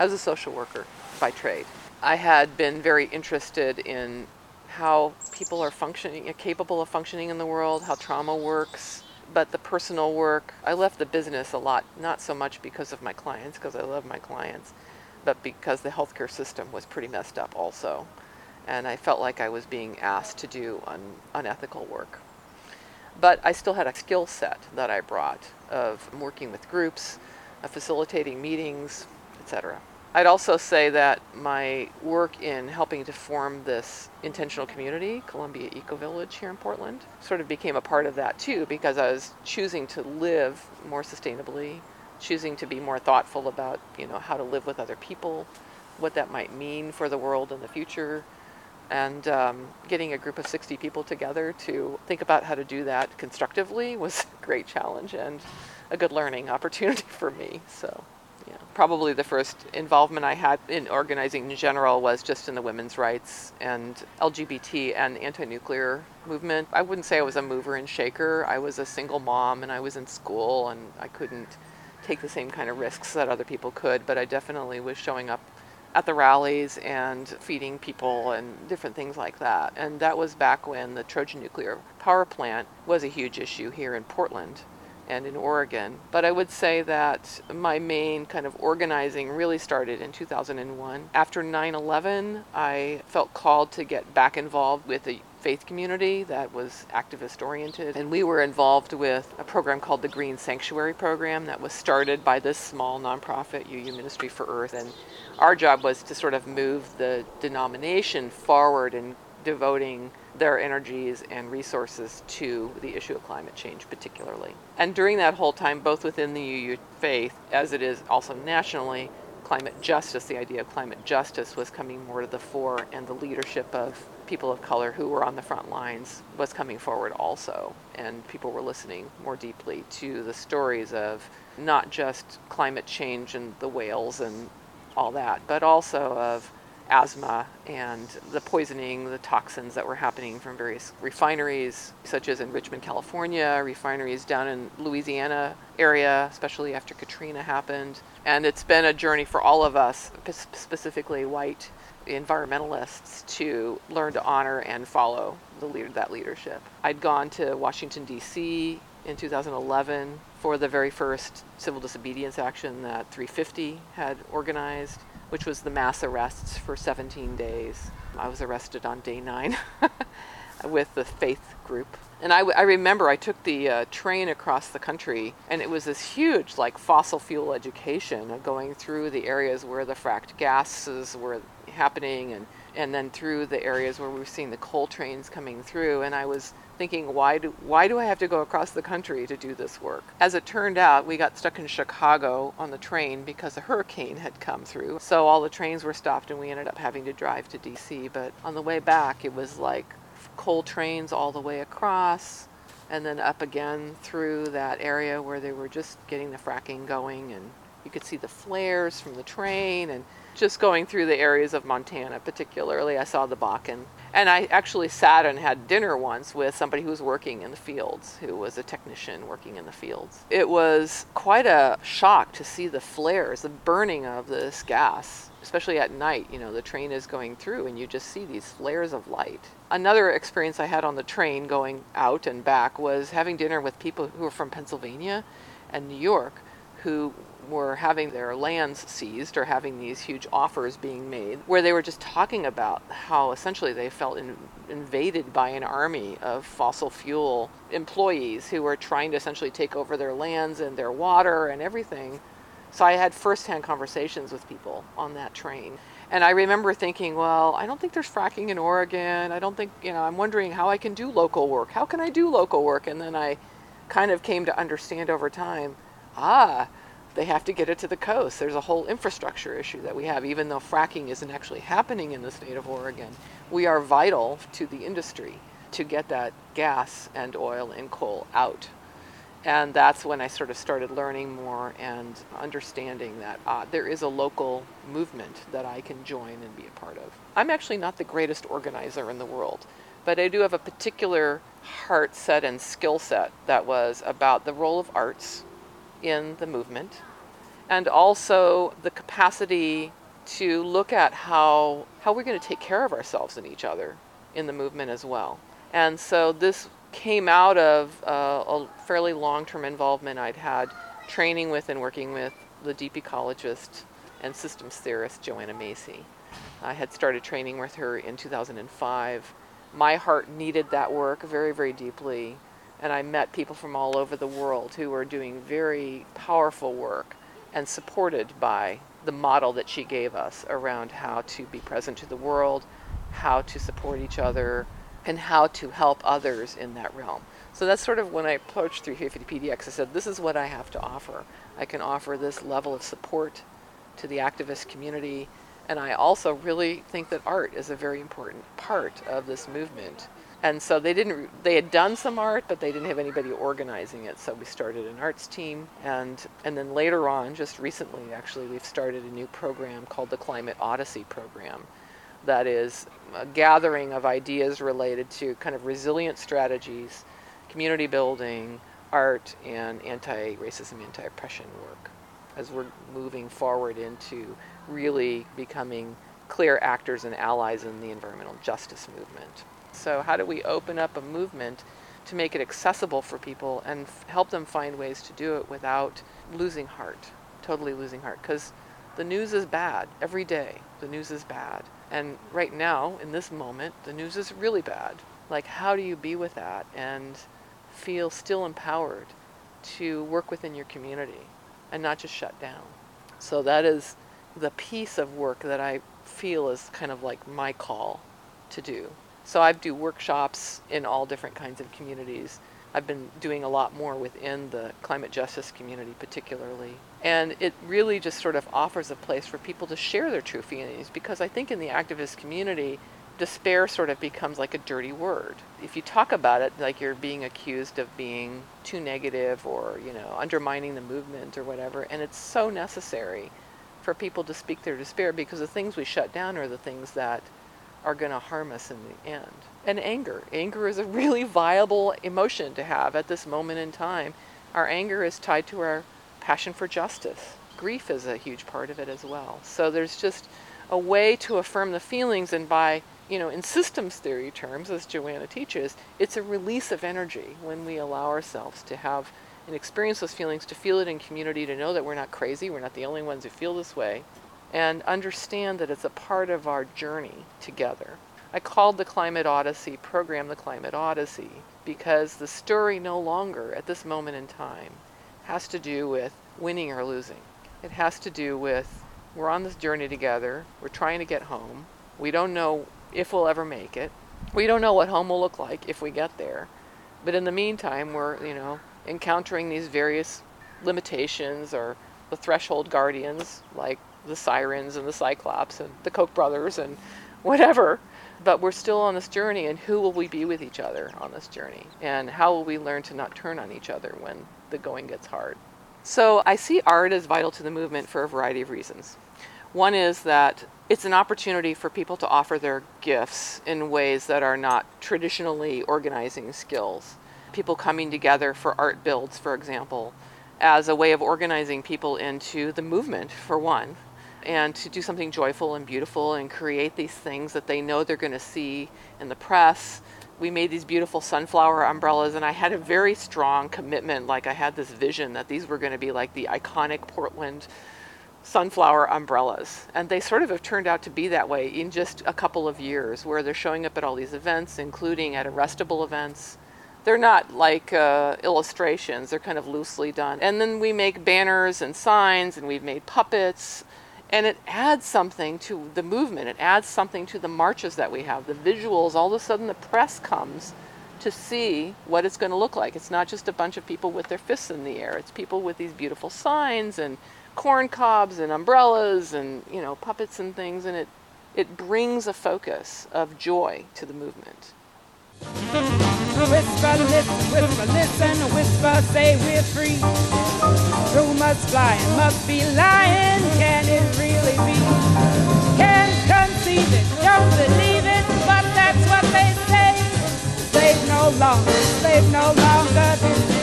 I was a social worker by trade. I had been very interested in how people are functioning, capable of functioning in the world, how trauma works, but the personal work, I left the business a lot, not so much because of my clients, because I love my clients, but because the healthcare system was pretty messed up also. And I felt like I was being asked to do unethical work. But I still had a skill set that I brought of working with groups, facilitating meetings, etc. I'd also say that my work in helping to form this intentional community, Columbia Eco Village here in Portland, sort of became a part of that too, because I was choosing to live more sustainably, choosing to be more thoughtful about, how to live with other people, what that might mean for the world in the future, and getting a group of 60 people together to think about how to do that constructively was a great challenge and a good learning opportunity for me. So, yeah, probably the first involvement I had in organizing in general was just in the women's rights and LGBT and anti-nuclear movement. I wouldn't say I was a mover and shaker. I was a single mom and I was in school and I couldn't take the same kind of risks that other people could, but I definitely was showing up at the rallies and feeding people and different things like that. And that was back when the Trojan nuclear power plant was a huge issue here in Portland and in Oregon. But I would say that my main kind of organizing really started in 2001. After 9/11, I felt called to get back involved with the faith community that was activist oriented, and we were involved with a program called the Green Sanctuary Program that was started by this small nonprofit, UU Ministry for Earth, and our job was to sort of move the denomination forward in devoting their energies and resources to the issue of climate change particularly. And during that whole time, both within the UU faith, as it is also nationally, climate justice, the idea of climate justice was coming more to the fore, and the leadership of people of color who were on the front lines was coming forward also. And people were listening more deeply to the stories of not just climate change and the whales and all that, but also of asthma and the poisoning, the toxins that were happening from various refineries, such as in Richmond, California, refineries down in Louisiana area, especially after Katrina happened. And it's been a journey for all of us, specifically white environmentalists, to learn to honor and follow that leadership. I'd gone to Washington, D.C. in 2011 for the very first civil disobedience action that 350 had organized, which was the mass arrests for 17 days. I was arrested on day 9 with the faith group. And I remember I took the train across the country, and it was this huge fossil fuel education of going through the areas where the fracked gases were happening, and then through the areas where we were seeing the coal trains coming through. And I was thinking, why do I have to go across the country to do this work? As it turned out, we got stuck in Chicago on the train because a hurricane had come through. So all the trains were stopped and we ended up having to drive to DC. But on the way back, it was coal trains all the way across and then up again through that area where they were just getting the fracking going, and you could see the flares from the train, and just going through the areas of Montana particularly. I saw the Bakken. And I actually sat and had dinner once with somebody who was working in the fields, who was a technician working in the fields. It was quite a shock to see the flares, the burning of this gas, especially at night. The train is going through and you just see these flares of light. Another experience I had on the train going out and back was having dinner with people who were from Pennsylvania and New York, who were having their lands seized or having these huge offers being made, where they were just talking about how essentially they felt invaded by an army of fossil fuel employees who were trying to essentially take over their lands and their water and everything. So I had firsthand conversations with people on that train. And I remember thinking, well, I don't think there's fracking in Oregon. I don't think, I'm wondering how I can do local work. How can I do local work? And then I kind of came to understand over time, they have to get it to the coast. There's a whole infrastructure issue that we have. Even though fracking isn't actually happening in the state of Oregon, we are vital to the industry to get that gas and oil and coal out. And that's when I sort of started learning more and understanding that there is a local movement that I can join and be a part of. I'm actually not the greatest organizer in the world, but I do have a particular heart set and skill set that was about the role of arts in the movement, and also the capacity to look at how we're going to take care of ourselves and each other in the movement as well. And so this came out of a fairly long-term involvement I'd had training with and working with the deep ecologist and systems theorist Joanna Macy. I had started training with her in 2005. My heart needed that work very, very deeply, and I met people from all over the world who were doing very powerful work and supported by the model that she gave us around how to be present to the world, how to support each other, and how to help others in that realm. So that's sort of when I approached 350 PDX, I said, this is what I have to offer. I can offer this level of support to the activist community, and I also really think that art is a very important part of this movement. And so they had done some art, but they didn't have anybody organizing it. So we started an arts team. And then later on, just recently, actually, we've started a new program called the Climate Odyssey program. That is a gathering of ideas related to kind of resilient strategies, community building, art, and anti-racism, anti-oppression work as we're moving forward into really becoming clear actors and allies in the environmental justice movement. So how do we open up a movement to make it accessible for people and help them find ways to do it without losing heart, totally losing heart? Because the news is bad every day. The news is bad. And right now, in this moment, the news is really bad. Like, how do you be with that and feel still empowered to work within your community and not just shut down? So that is the piece of work that I feel is kind of like my call to do. So I do workshops in all different kinds of communities. I've been doing a lot more within the climate justice community particularly. And it really just sort of offers a place for people to share their true feelings, because I think in the activist community, despair sort of becomes like a dirty word. If you talk about it, like you're being accused of being too negative or, undermining the movement or whatever. And it's so necessary for people to speak their despair, because the things we shut down are the things that are going to harm us in the end. And anger is a really viable emotion to have at this moment in time. Our anger is tied to our passion for justice. Grief is a huge part of it as well. So there's just a way to affirm the feelings, and by, in systems theory terms, as Joanna teaches, it's a release of energy when we allow ourselves to have and experience those feelings, to feel it in community, to know that we're not crazy, we're not the only ones who feel this way, and understand that it's a part of our journey together. I called the Climate Odyssey program the Climate Odyssey because the story no longer, at this moment in time, has to do with winning or losing. It has to do with, we're on this journey together, we're trying to get home, we don't know if we'll ever make it, we don't know what home will look like if we get there, but in the meantime, we're, encountering these various limitations, or the threshold guardians, like the Sirens and the Cyclops and the Koch brothers and whatever. But we're still on this journey, and who will we be with each other on this journey? And how will we learn to not turn on each other when the going gets hard? So I see art as vital to the movement for a variety of reasons. One is that it's an opportunity for people to offer their gifts in ways that are not traditionally organizing skills. People coming together for art builds, for example, as a way of organizing people into the movement, for one, and to do something joyful and beautiful and create these things that they know they're going to see in the press. We made these beautiful sunflower umbrellas, and I had a very strong commitment, like I had this vision that these were going to be like the iconic Portland sunflower umbrellas. And they sort of have turned out to be that way in just a couple of years, where they're showing up at all these events, including at Arrestable events. They're not like illustrations, they're kind of loosely done. And then we make banners and signs, and we've made puppets, and it adds something to the movement. It adds something to the marches that we have, the visuals. All of a sudden the press comes to see what it's going to look like. It's not just a bunch of people with their fists in the air. It's people with these beautiful signs and corn cobs and umbrellas and, puppets and things, and it brings a focus of joy to the movement. Whisper, listen, whisper, say we're free. Rumors flying, must be lying, can it really be? Can't conceive it, don't believe it, but that's what they say. Slave no longer,